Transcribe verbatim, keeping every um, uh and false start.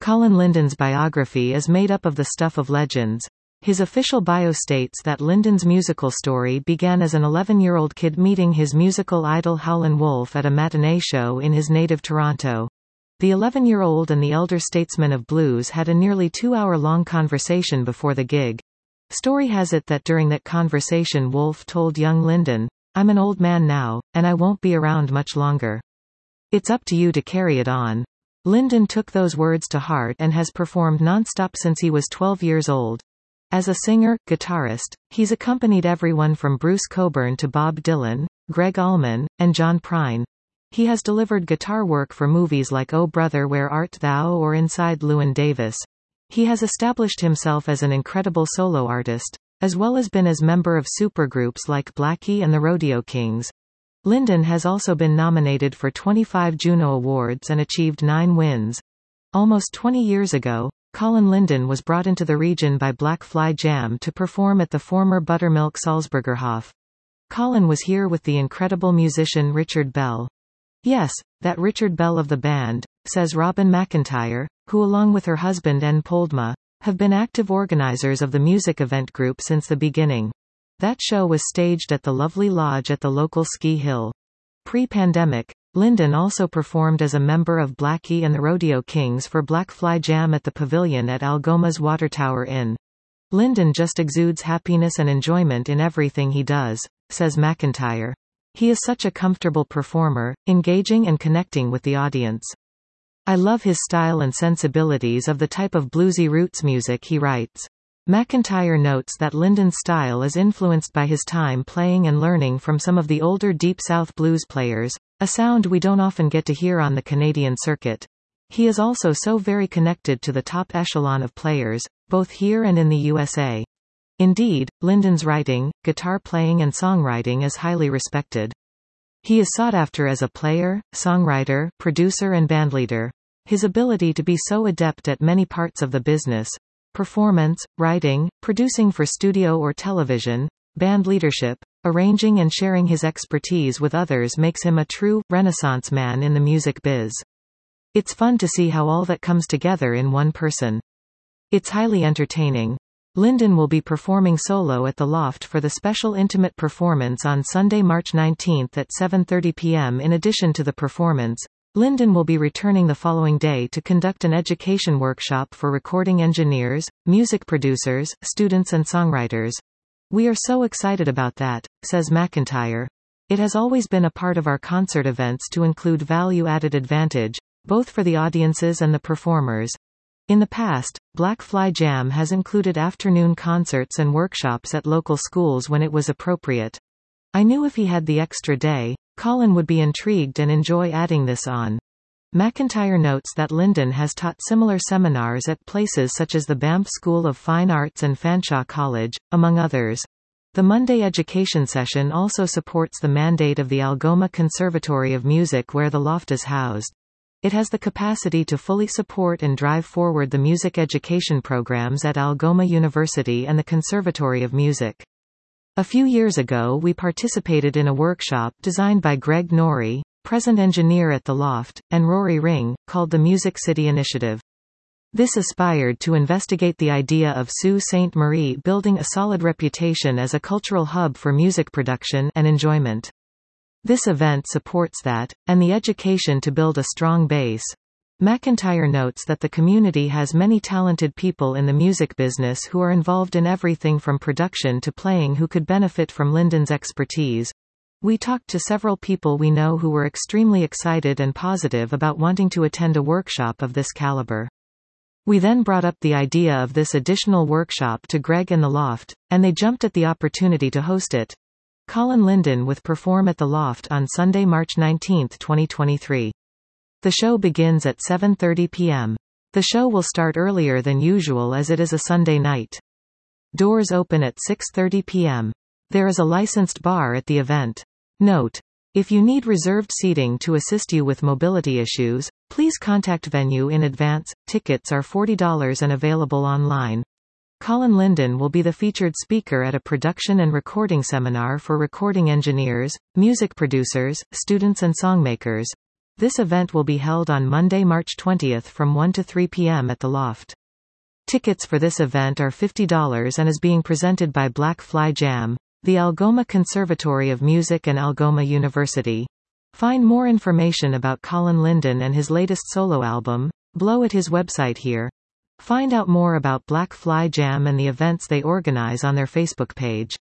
Colin Lyndon's biography is made up of the stuff of legends. His official bio states that Lyndon's musical story began as an eleven-year-old kid meeting his musical idol Howlin' Wolf at a matinee show in his native Toronto. The eleven-year-old and the elder statesman of blues had a nearly two-hour-long conversation before the gig. Story has it that during that conversation Wolf told young Lyndon, "I'm an old man now, and I won't be around much longer. It's up to you to carry it on." Lyndon took those words to heart and has performed non-stop since he was twelve years old. As a singer, guitarist, he's accompanied everyone from Bruce Cockburn to Bob Dylan, Greg Allman, and John Prine. He has delivered guitar work for movies like Oh Brother Where Art Thou or Inside Llewyn Davis. He has established himself as an incredible solo artist, as well as been as member of supergroups like Blackie and the Rodeo Kings. Lyndon has also been nominated for twenty-five Juno Awards and achieved nine wins. Almost twenty years ago, Colin Lyndon was brought into the region by Black Fly Jam to perform at the former Buttermilk Salzburgerhof. Colin was here with the incredible musician Richard Bell. "Yes, that Richard Bell of the band," says Robin McIntyre, who along with her husband N. Poldma, have been active organizers of the music event group since the beginning. That show was staged at the Lovely Lodge at the local ski hill. Pre-pandemic, Lyndon also performed as a member of Blackie and the Rodeo Kings for Black Fly Jam at the Pavilion at Algoma's Water Tower Inn. "Lyndon just exudes happiness and enjoyment in everything he does," says McIntyre. "He is such a comfortable performer, engaging and connecting with the audience. I love his style and sensibilities of the type of bluesy roots music he writes." McIntyre notes that Lyndon's style is influenced by his time playing and learning from some of the older Deep South blues players, a sound we don't often get to hear on the Canadian circuit. He is also so very connected to the top echelon of players, both here and in the U S A. Indeed, Lyndon's writing, guitar playing and songwriting is highly respected. He is sought after as a player, songwriter, producer and bandleader. His ability to be so adept at many parts of the business, performance, writing, producing for studio or television, band leadership, arranging and sharing his expertise with others makes him a true, renaissance man in the music biz. It's fun to see how all that comes together in one person. It's highly entertaining. Lyndon will be performing solo at the Loft for the special intimate performance on Sunday, March nineteenth at seven thirty p m In addition to the performance, Lyndon will be returning the following day to conduct an education workshop for recording engineers, music producers, students and songwriters. "We are so excited about that," says McIntyre. "It has always been a part of our concert events to include value-added advantage, both for the audiences and the performers. In the past, Black Fly Jam has included afternoon concerts and workshops at local schools when it was appropriate. I knew if he had the extra day, Colin would be intrigued and enjoy adding this on." McIntyre notes that Lyndon has taught similar seminars at places such as the Banff School of Fine Arts and Fanshawe College, among others. The Monday education session also supports the mandate of the Algoma Conservatory of Music where the Loft is housed. It has the capacity to fully support and drive forward the music education programs at Algoma University and the Conservatory of Music. A few years ago we participated in a workshop designed by Greg Norrie, present engineer at the Loft, and Rory Ring, called the Music City Initiative. This aspired to investigate the idea of Sault Ste. Marie building a solid reputation as a cultural hub for music production and enjoyment. This event supports that, and the education to build a strong base. McIntyre notes that the community has many talented people in the music business who are involved in everything from production to playing who could benefit from Lyndon's expertise. "We talked to several people we know who were extremely excited and positive about wanting to attend a workshop of this caliber. We then brought up the idea of this additional workshop to Greg and the Loft, and they jumped at the opportunity to host it." Colin Lyndon with perform at the Loft on Sunday, March nineteenth, twenty twenty-three. The show begins at seven thirty p m The show will start earlier than usual as it is a Sunday night. Doors open at six thirty p m There is a licensed bar at the event. Note: if you need reserved seating to assist you with mobility issues, please contact venue in advance. Tickets are forty dollars and available online. Colin Lyndon will be the featured speaker at a production and recording seminar for recording engineers, music producers, students and songmakers. This event will be held on Monday, March twentieth from one to three p m at the Loft. Tickets for this event are fifty dollars and is being presented by Black Fly Jam, the Algoma Conservatory of Music and Algoma University. Find more information about Colin Linden and his latest solo album, Blow, at his website here. Find out more about Black Fly Jam and the events they organize on their Facebook page.